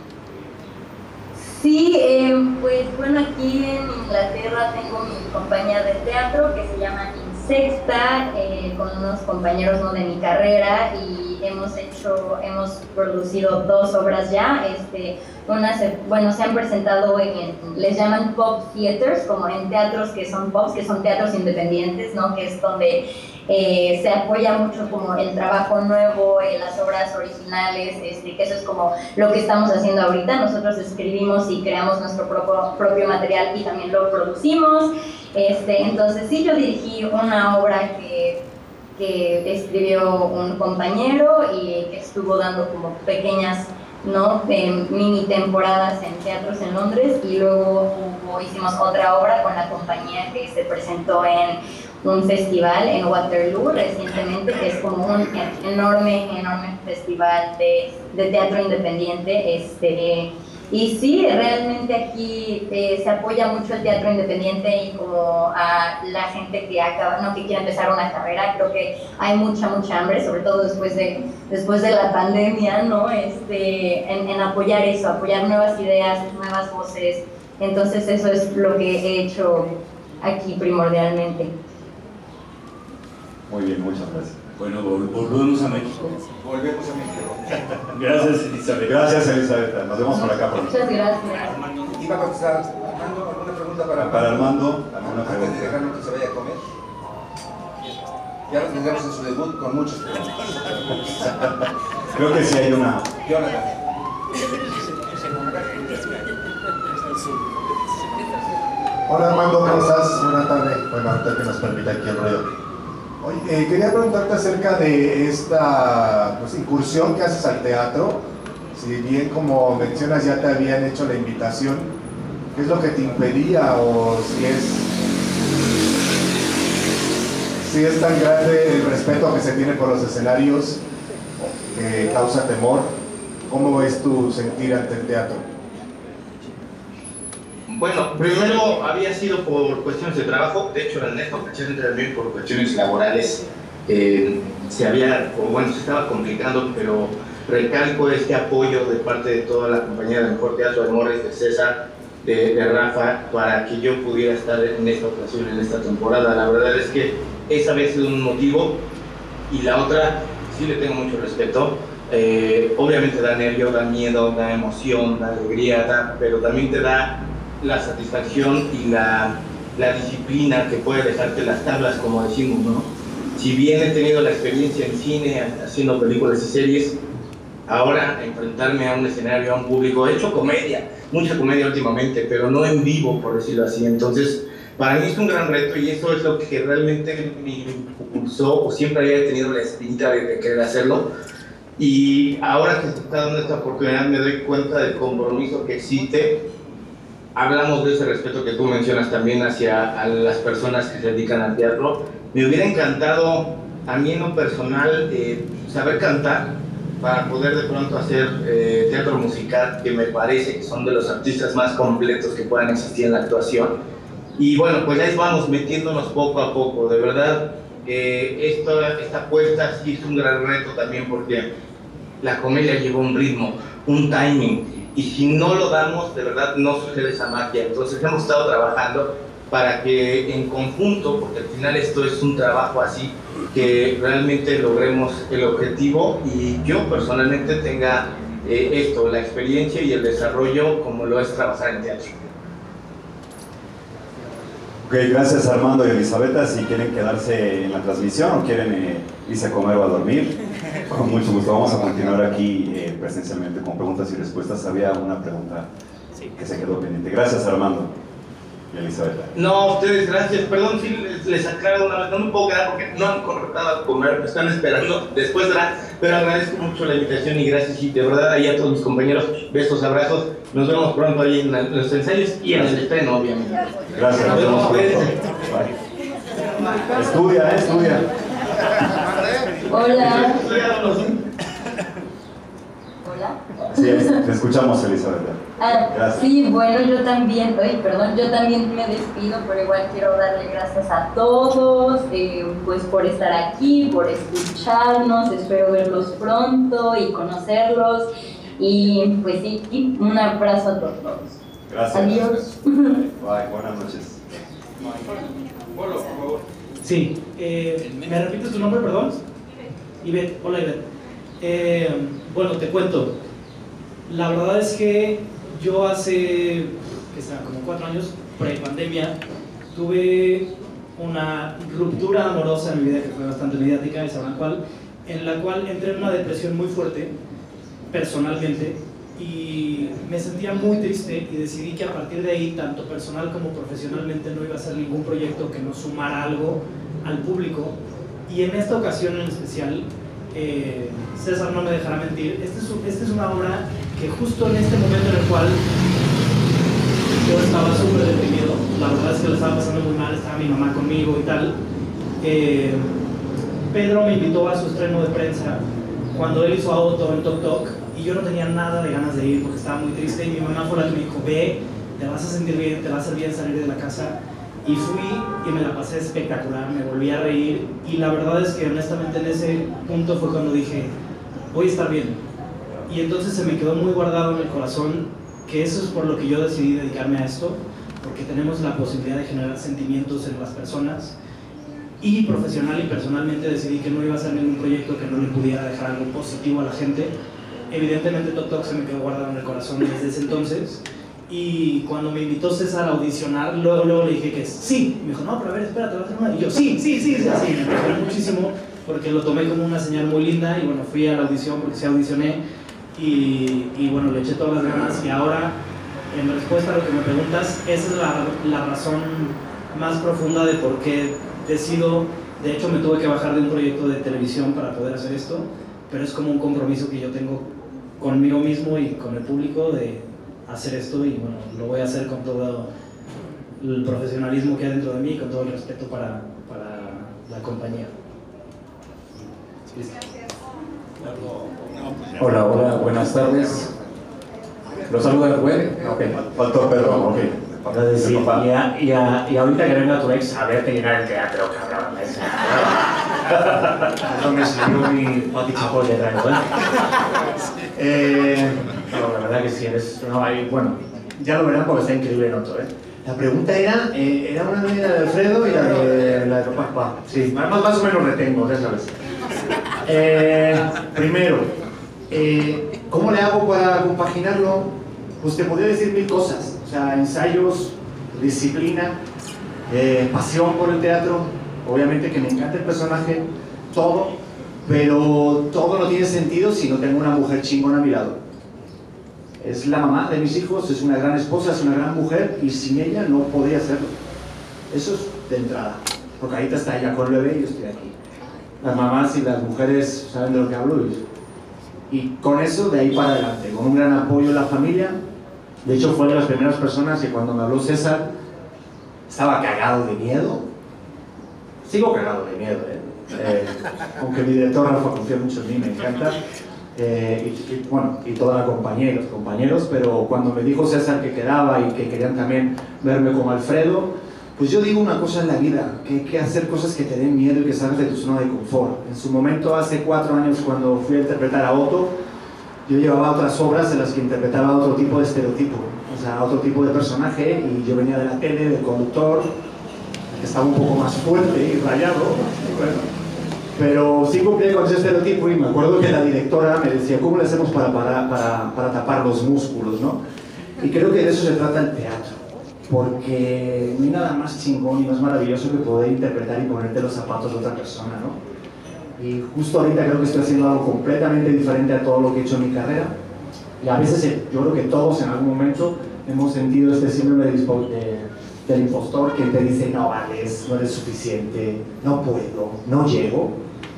Sí, eh, pues bueno, aquí en Inglaterra tengo mi compañía de teatro que se llama Insexta, eh, con unos compañeros, ¿no?, de mi carrera, y y hemos hecho, hemos producido dos obras ya. Este, una se, bueno, se han presentado en, les llaman pop theaters, como en teatros que son pops, que son teatros independientes, ¿no? Que es donde eh, se apoya mucho como el trabajo nuevo, eh, las obras originales, este, que eso es como lo que estamos haciendo ahorita. Nosotros escribimos y creamos nuestro propio, propio material y también lo producimos. Este, entonces sí, yo dirigí una obra que, que escribió un compañero y que estuvo dando como pequeñas, ¿no? Eh, mini temporadas en teatros en Londres, y luego hubo, hicimos otra obra con la compañía que se presentó en un festival en Waterloo recientemente, que es como un enorme, enorme festival de, de teatro independiente. Este, y sí, realmente aquí eh, se apoya mucho el teatro independiente y como a la gente que acaba, no, que quiere empezar una carrera. Creo que hay mucha, mucha hambre, sobre todo después de, después de la pandemia, ¿no? Este, en, en apoyar eso, apoyar nuevas ideas, nuevas voces. Entonces eso es lo que he hecho aquí primordialmente. Muy bien, muchas gracias. Bueno, volvemos a México. Volvemos a México. Gracias, Elizabeth. Gracias, Elizabeth. Nos vemos por acá. Por Muchas gracias. Iba a contestar, Armando, ¿alguna pregunta para, para Armando? ¿Alguna pregunta? Antes de dejarlo que se vaya a comer. Ya lo tendremos en su debut con muchas preguntas. Creo que sí hay una. Jonathan. Hola Armando, ¿cómo estás? Buenas tardes. Bueno, ahorita que nos permite aquí el ruido. Oye, eh, quería preguntarte acerca de esta pues, incursión que haces al teatro. Si bien, como mencionas, ya te habían hecho la invitación, ¿qué es lo que te impedía o si es, si es tan grande el respeto que se tiene por los escenarios que causa temor? ¿Cómo es tu sentir ante el teatro? Bueno, primero había sido por cuestiones de trabajo. De hecho, en esta ocasión también por cuestiones laborales eh, se había, o bueno, se estaba complicando, pero recalco este apoyo de parte de toda la compañía de Mejor Teatro, de Morris, de César, de, de Rafa, para que yo pudiera estar en esta ocasión, en esta temporada. La verdad es que esa había sido un motivo, y la otra, sí le tengo mucho respeto. Eh, obviamente da nervio, da miedo, da emoción, da alegría, da, pero también te da la satisfacción y la, la disciplina que puede dejarte las tablas, como decimos, ¿no? Si bien he tenido la experiencia en cine, haciendo películas y series, ahora enfrentarme a un escenario, a un público, he hecho comedia, mucha comedia últimamente, pero no en vivo, por decirlo así. Entonces, para mí es un gran reto, y eso es lo que realmente me impulsó, o siempre había tenido la espinita de, de querer hacerlo. Y ahora que se está dando esta oportunidad, me doy cuenta del compromiso que existe. Hablamos de ese respeto que tú mencionas también hacia a las personas que se dedican al teatro. Me hubiera encantado, a mí en lo personal, eh, saber cantar para poder de pronto hacer eh, teatro musical, que me parece que son de los artistas más completos que puedan existir en la actuación. Y bueno, pues ahí vamos metiéndonos poco a poco. De verdad, eh, esta, esta apuesta sí es un gran reto también, porque la comedia lleva un ritmo, un timing. Y si no lo damos, de verdad no sucede esa magia. Entonces hemos estado trabajando para que en conjunto, porque al final esto es un trabajo así, que realmente logremos el objetivo, y yo personalmente tenga eh, esto, la experiencia y el desarrollo como lo es trabajar en teatro. Ok, gracias Armando y Elizabeth. Si quieren quedarse en la transmisión o quieren eh, irse a comer o a dormir, con mucho gusto. Vamos a continuar aquí eh, presencialmente con preguntas y respuestas. Había una pregunta que se quedó pendiente. Gracias Armando y Elizabeth. No, ustedes, gracias. Perdón si les, les aclaro una vez, no me puedo quedar porque no han contratado a comer, me están esperando después de la... Pero agradezco mucho la invitación y gracias, y de verdad ahí a todos mis compañeros, besos, abrazos. Nos vemos pronto ahí en, la, en los ensayos y en el estreno, obviamente. Gracias, nos vemos pronto. Bye. Estudia, eh, estudia. Hola. Sí, te escuchamos, Elizabeth. Ah, gracias. Sí, bueno, yo también, ay, perdón, yo también me despido, pero igual quiero darle gracias a todos, eh, pues por estar aquí, por escucharnos. Espero verlos pronto y conocerlos, y pues sí, y un abrazo a todos. Gracias. Adiós. Bye, buenas noches. Polo, por favor. Sí, eh, ¿me repites tu nombre, perdón? Ivette, hola Ivette. Eh, bueno, te cuento. La verdad es que yo hace, que será, como cuatro años, pre-pandemia, tuve una ruptura amorosa en mi vida que fue bastante mediática, y sabrán cuál, en la cual entré en una depresión muy fuerte, personalmente, y me sentía muy triste y decidí que a partir de ahí, tanto personal como profesionalmente, no iba a hacer ningún proyecto que no sumara algo al público. Y en esta ocasión en especial, eh, César no me dejará mentir, esta es, esta es una obra que justo en este momento en el cual yo estaba súper deprimido, la verdad es que lo estaba pasando muy mal, estaba mi mamá conmigo y tal, eh, Pedro me invitó a su estreno de prensa cuando él hizo auto en Tok Tok, y yo no tenía nada de ganas de ir porque estaba muy triste, y mi mamá fue la que me dijo, ve, te vas a sentir bien, te va a hacer bien salir de la casa. Y fui y me la pasé espectacular, me volví a reír, y la verdad es que honestamente en ese punto fue cuando dije, voy a estar bien. Y entonces se me quedó muy guardado en el corazón que eso es por lo que yo decidí dedicarme a esto, porque tenemos la posibilidad de generar sentimientos en las personas, y profesional y personalmente decidí que no iba a hacer ningún proyecto que no le pudiera dejar algo positivo a la gente. Evidentemente Tok Tok se me quedó guardado en el corazón desde ese entonces. Y cuando me invitó César a audicionar, luego, luego le dije que sí. Me dijo, no, pero a ver, espérate, va a hacer una. Y yo, sí, sí, sí, sí, así. Me emocioné muchísimo porque lo tomé como una señal muy linda. Y bueno, fui a la audición porque sí audicioné. Y, y bueno, le eché todas las ganas. Y ahora, en respuesta a lo que me preguntas, esa es la, la razón más profunda de por qué decido. De hecho, me tuve que bajar de un proyecto de televisión para poder hacer esto. Pero es como un compromiso que yo tengo conmigo mismo y con el público de hacer esto, y bueno, lo voy a hacer con todo el profesionalismo que hay dentro de mí y con todo el respeto para, para la compañía. Hola, hola, buenas tardes. ¿Los saluda Rubén? Ok, faltó Pedro, ok. Sí, y, a, y, a, y ahorita que venga tu ex a verte llenar el teatro, cabrón. No me salió mi patichipo de rango, ¿eh? Eh, no, la verdad que sí, eres, no, ahí, bueno, ya lo verán porque está increíble en otro, ¿eh? La pregunta era, eh, era una de Alfredo y la de, la de Papá. Sí, más, más o menos retengo, ya sabes. Eh, primero, eh, ¿cómo le hago para compaginarlo? Pues te podría decir mil cosas, o sea, ensayos, disciplina, eh, pasión por el teatro, obviamente que me encanta el personaje, todo, pero todo no tiene sentido si no tengo una mujer chingona a mi lado. Es la mamá de mis hijos, es una gran esposa, es una gran mujer, y sin ella no podría hacerlo. Eso es de entrada, porque ahorita está ella con el bebé y yo estoy aquí. Las mamás y las mujeres saben de lo que hablo, y, y con eso de ahí para adelante, con un gran apoyo de la familia. De hecho fue de las primeras personas que cuando me habló César estaba cagado de miedo. Sigo cagado de miedo, ¿eh? Eh, aunque mi director Rafa confía mucho en mí, me encanta, eh, y, y, bueno, y toda la compañía y los compañeros, pero cuando me dijo César que quedaba y que querían también verme como Alfredo, pues yo digo una cosa en la vida, que hay que hacer cosas que te den miedo y que salgas de tu zona de confort. En su momento, hace cuatro años, cuando fui a interpretar a Otto, yo llevaba otras obras en las que interpretaba otro tipo de estereotipo, o sea, otro tipo de personaje, y yo venía de la tele, del conductor, que estaba un poco más fuerte y rayado, bueno, pero sí cumplía con ese estereotipo. Y me acuerdo que la directora me decía, ¿cómo le hacemos para, para, para, para tapar los músculos, no? Y creo que de eso se trata el teatro, porque no hay nada más chingón y más maravilloso que poder interpretar y ponerte los zapatos de otra persona, ¿no? Y justo ahorita creo que estoy haciendo algo completamente diferente a todo lo que he hecho en mi carrera, y a veces yo creo que todos en algún momento hemos sentido este síndrome de, de del impostor, que te dice no vales, no eres suficiente, no puedo, no llego,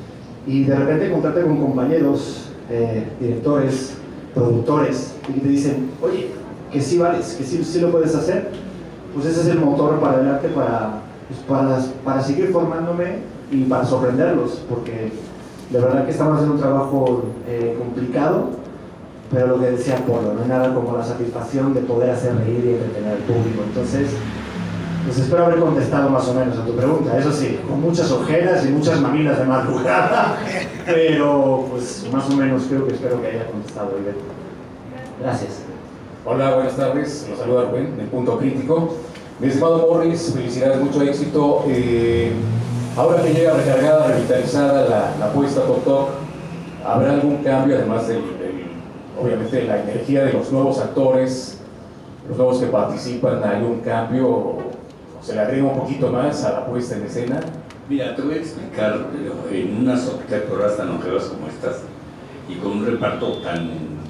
y de repente encontrarte con compañeros, eh, directores, productores, y te dicen, oye, que sí vales, que sí, sí lo puedes hacer. Pues ese es el motor para adelante, para, pues para, para seguir formándome y para sorprenderlos, porque de verdad que estamos haciendo un trabajo eh, complicado, pero lo que decía Polo, no hay nada como la satisfacción de poder hacer reír y entretener al público. Entonces, pues espero haber contestado más o menos a tu pregunta, eso sí, con muchas ojeras y muchas mamilas de madrugada, pero pues más o menos creo que espero que haya contestado bien. Gracias. Hola, buenas tardes, los saluda Rubén, del Punto Crítico. Mi estimado Morris, felicidades, mucho éxito. Eh, ahora que llega recargada, revitalizada la, la apuesta Tok Tok, ¿Habrá algún cambio, además del, del, obviamente, de la energía de los nuevos actores, los nuevos que participan? ¿Hay un cambio o se le agrega un poquito más a la puesta en escena? Mira, te voy a explicar, en unas temporadas tan longevas como estas y con un reparto tan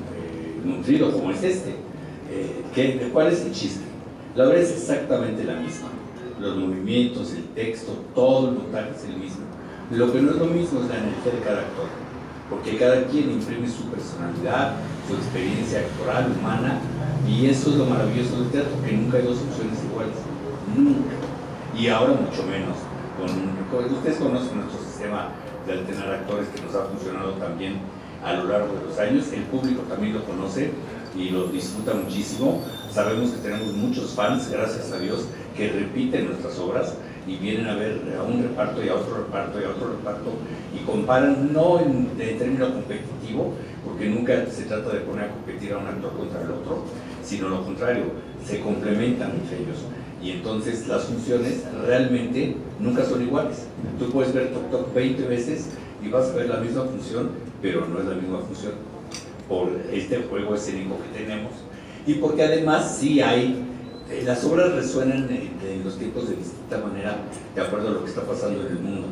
eh, nutrido como es este, eh, ¿qué, ¿cuál es el chiste? La obra es exactamente la misma. Los movimientos, el texto, todo el montaje es el mismo. Lo que no es lo mismo es la energía de cada actor, porque cada quien imprime su personalidad, su experiencia actoral, humana, y eso es lo maravilloso del teatro, que nunca hay dos opciones iguales, nunca, y ahora mucho menos. Con, con, ustedes conocen nuestro sistema de alternar actores que nos ha funcionado también a lo largo de los años, el público también lo conoce y lo disfruta muchísimo. Sabemos que tenemos muchos fans, gracias a Dios, que repiten nuestras obras y vienen a ver a un reparto y a otro reparto y a otro reparto y comparan, no en, en término competitivo, porque nunca se trata de poner a competir a un actor contra el otro, sino lo contrario, se complementan entre ellos. Y entonces las funciones realmente nunca son iguales. Tú puedes ver Toc Toc veinte veces y vas a ver la misma función, pero no es la misma función por este juego escénico que tenemos. Y porque además sí hay, eh, las obras resuenan en, en los tiempos de distinta manera de acuerdo a lo que está pasando en el mundo.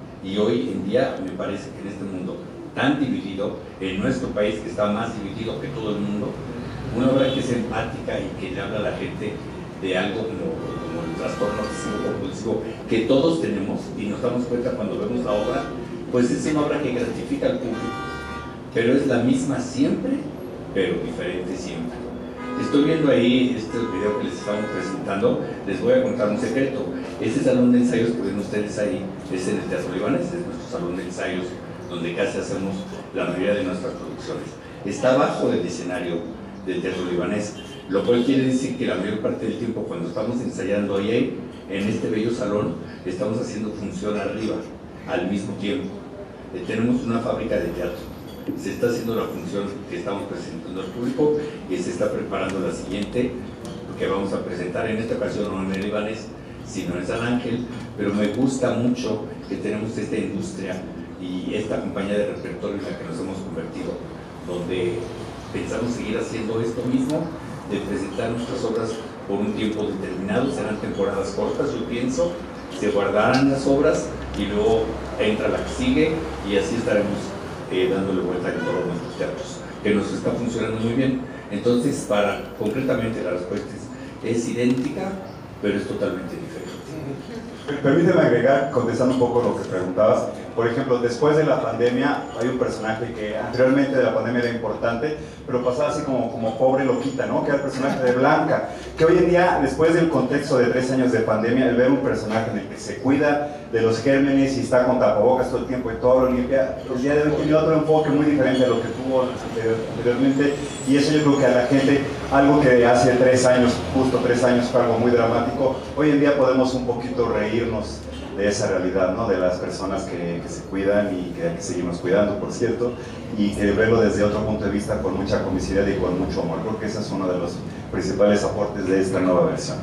Y hoy en día me parece que en este mundo tan dividido, en nuestro país que está más dividido que todo el mundo, una obra que es empática y que le habla a la gente de algo como, como el trastorno obsesivo-compulsivo que todos tenemos y nos damos cuenta cuando vemos la obra, pues es una obra que gratifica al público, pero es la misma siempre, pero diferente siempre. Estoy viendo ahí este video que les estamos presentando, les voy a contar un secreto. Este salón de ensayos que ven ustedes ahí es en el Teatro Libanés, es nuestro salón de ensayos donde casi hacemos la mayoría de nuestras producciones. Está abajo del escenario del Teatro Libanés, lo cual quiere decir que la mayor parte del tiempo cuando estamos ensayando ahí, en este bello salón, estamos haciendo función arriba, al mismo tiempo. Eh, tenemos una fábrica de teatro, se está haciendo la función que estamos presentando al público y se está preparando la siguiente, que vamos a presentar en esta ocasión no en el Libanés, sino en San Ángel, pero me gusta mucho que tenemos esta industria y esta compañía de repertorio en la que nos hemos convertido, donde pensamos seguir haciendo esto mismo, de presentar nuestras obras por un tiempo determinado, serán temporadas cortas, yo pienso, se guardarán las obras y luego entra la que sigue y así estaremos eh, dándole vuelta en todos nuestros teatros, que nos está funcionando muy bien. Entonces, para concretamente la respuesta es, es idéntica, pero es totalmente diferente. Permíteme agregar, contestando un poco lo que preguntabas. Por ejemplo, después de la pandemia, hay un personaje que anteriormente de la pandemia era importante, pero pasaba así como, como pobre loquita, ¿no? Que era el personaje de Blanca, que hoy en día, después del contexto de tres años de pandemia, el ver un personaje en el que se cuida de los gérmenes y está con tapabocas todo el tiempo y todo lo limpia, el día de hoy tiene otro enfoque muy diferente a lo que tuvo anteriormente, y eso yo creo que a la gente, algo que hace tres años, justo tres años fue algo muy dramático, hoy en día podemos un poquito reírnos de esa realidad, ¿no? De las personas que, que se cuidan y que, que seguimos cuidando, por cierto, y que verlo desde otro punto de vista con mucha comicidad y con mucho amor. Creo que ese es uno de los principales aportes de esta nueva versión.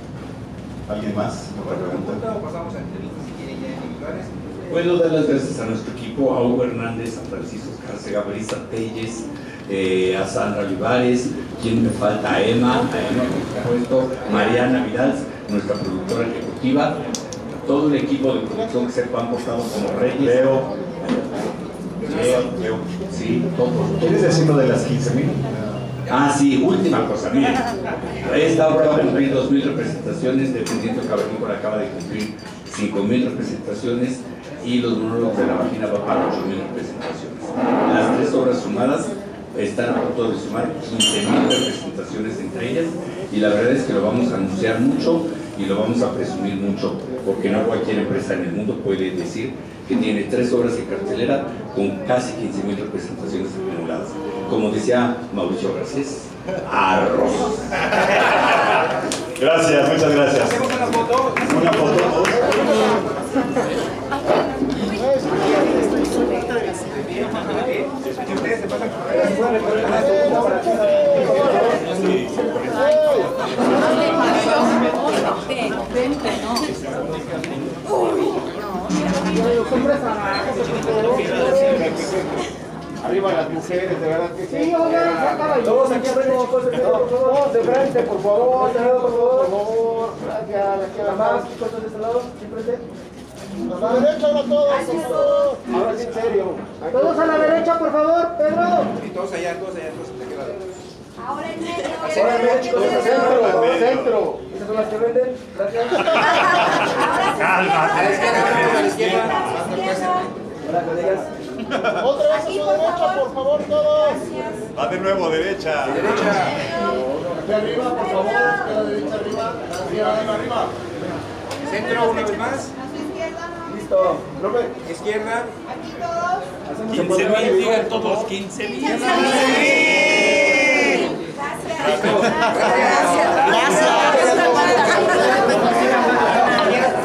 ¿Alguien más? ¿Otra pregunta? Pasamos a entrevistas si quieren ya individuales. Puedo dar las gracias a nuestro equipo, a Hugo Hernández, a Francisco Cárcega, a Brisa Telles, eh, a Sandra Olivares, ¿quién me falta? A Emma, a Emma, por supuesto, Mariana Vidal, nuestra productora ejecutiva, todo el equipo de producción que se han portado como reyes. Leo. Leo, Leo, sí, todos. ¿Quieres decir lo de las quince mil? Ah, sí, última cosa, miren. Esta obra va a cumplir dos mil representaciones, Dependiendo Cavernícola acaba de cumplir cinco mil representaciones y Los Monólogos de la Vagina va para ocho mil representaciones. Las tres obras sumadas están a punto de sumar quince mil representaciones entre ellas y la verdad es que lo vamos a anunciar mucho y lo vamos a presumir mucho, porque no cualquier empresa en el mundo puede decir que tiene tres obras en cartelera con casi quince mil representaciones acumuladas. Como decía Mauricio Garcés, arroz. Gracias, muchas gracias. ¿Hacemos una foto? Una foto todos. Ustedes se pasan Arriba las mujeres, de verdad que sí. Sí, oigan, ya caballeros. Todos aquí arriba, por favor. De frente, por favor, Por favor, por favor. Gracias, aquí a la Mamá, más. ¿cuántos de este lado? ¿Siempre? A la derecha, ahora todos, por favor. Ahora sí, en serio. Todos a la derecha, por favor, Pedro. Y todos allá, todos allá, todos de qué lado. Ahora en medio. Ahora en medio, chicos, al centro, al centro. ¿Esas son las que venden? Gracias. Calma. A la izquierda, a la izquierda. Hola, con ellas. Otra vez a su derecha, por favor, todos. Va de nuevo, derecha. Derecha. Aquí arriba, por favor. A la derecha, arriba. Arriba, arriba, arriba. Centro, una vez más. A su izquierda, no. Listo. Profe. Izquierda. Aquí todos. quince mil, digan todos, quince mil. Gracias. Gracias. Gracias.